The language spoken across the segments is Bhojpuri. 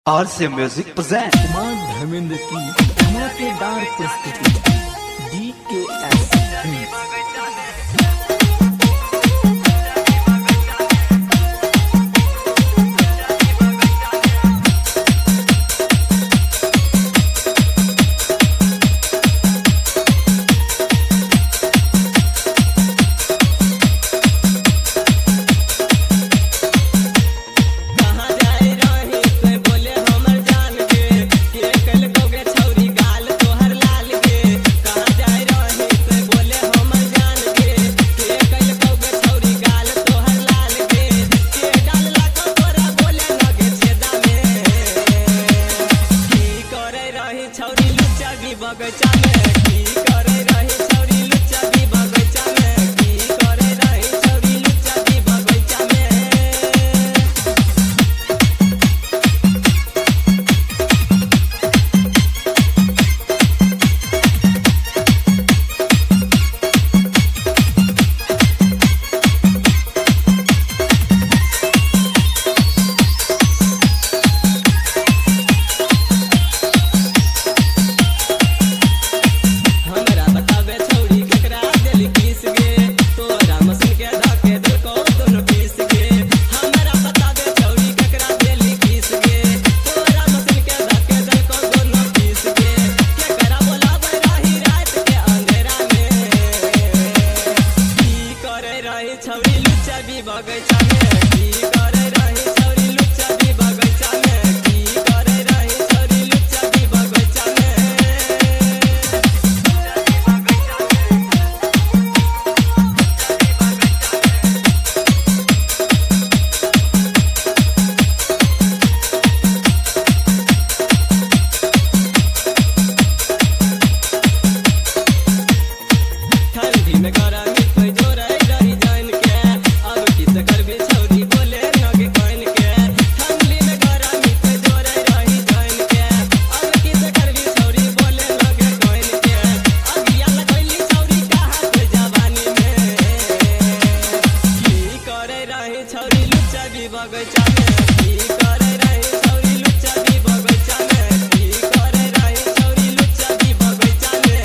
RC Music present Kumar Dharmendra की धमाकेदार प्रस्तुति DKS बगीचा में की करे रही छौरी लुच्चा भी बगीचा में की करे रही छौरी लुच्चा भी बगीचा में छौरी लुच्चा भी बगीचा में की करे रही छौरी लुच्चा भी बगीचा में की करे रही छौरी लुच्चा भी बगीचा में ठंडी में गरमी पे जोरे रही जान के अब किस करबे छौरी बोले नगे कान के ठंडी में गरमी पे जोरे रही जान के अब किस करबे छौरी बोले नगे कान के अगिया लगैली छौरी का हाथ जवानी में की करे रही छौरी लुच्चा भी बगीचा में की करे रही छौरी लुच्चा भी बगीचा में की करे रही छौरी लुच्चा भी बगीचा में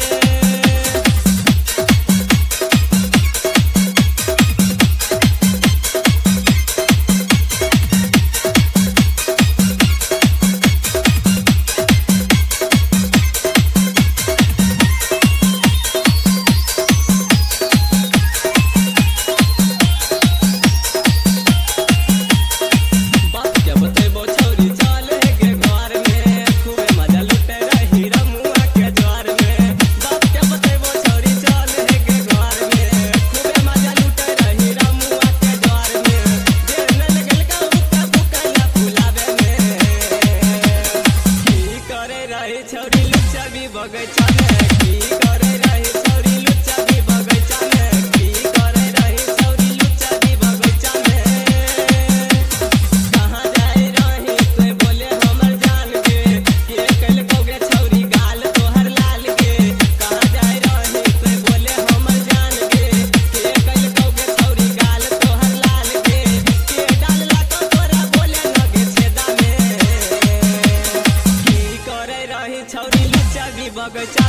छौरी लुच्चा भी बगीचा में की करे रही छौरी लुच्चा भी बगीचा में की करे रही छौरी लुच्चा भी बगीचा में कहाँ जाए रही तोय बोले हमर जान के कल कौगे छौरी गाल तोहर लाल के कहाँ जाए रही तोय बोले हमर जान के कल कौगे छौरी गाल तोहर लाल के डालला तो तोरा बोले लगे छेदा में की करे रही छौरी लुच्चा भी बगीचा